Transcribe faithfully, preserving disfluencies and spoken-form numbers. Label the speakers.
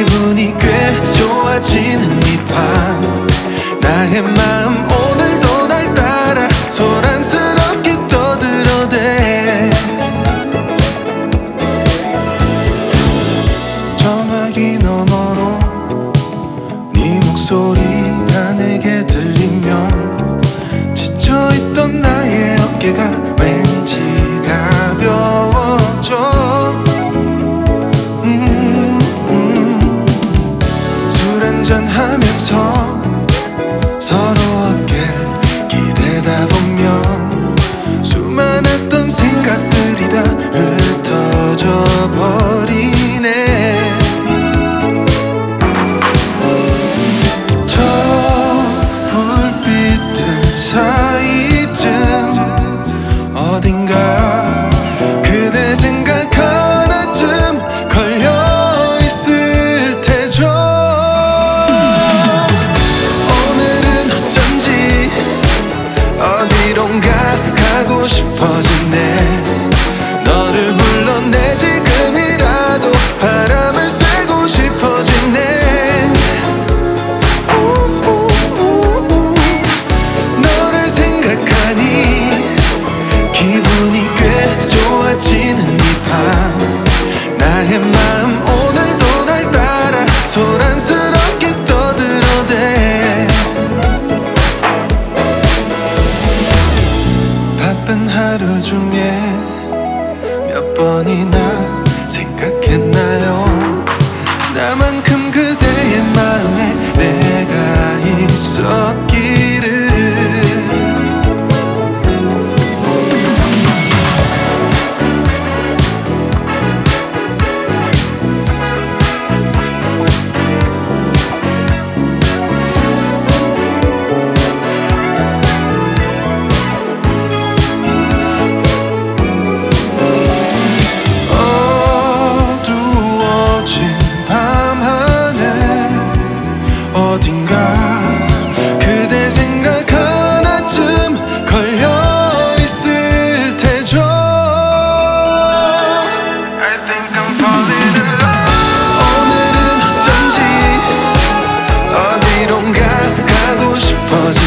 Speaker 1: 기분이 꽤 좋아지는 이 밤 나의 마음 오늘도 날 따라 소란스럽게 떠들어대 전화기 너머로 네 목소리가 내게 들리면 지쳐있던 나의 어깨가 왠지 가벼워져 음, 음. 술 한잔하면서 서로 어깨를 기대다 보면 수많았던 생각들이 다 흩어져 버리네 저 불빛들 사이쯤 어딘가 그대 생각 하나쯤 걸려있을 테죠 오늘은 어쩐지 어디론가 가고 싶어지네 너를 불러내 지금이라도 바람을 쐬고 싶어지네 너를 생각하니 기분이 꽤 좋아지는 이 밤 나의 마음 오늘도 날 따라 소란스럽게 떠들어대 바쁜 하루 중에 몇 번이나 생각했나요 나만큼 그대의 마음에 내가 있었기를 어딘가 그대 생각 하나쯤 걸려있을 테죠 I think I'm falling in love 오늘은 어쩐지 어디론가 가고 싶어져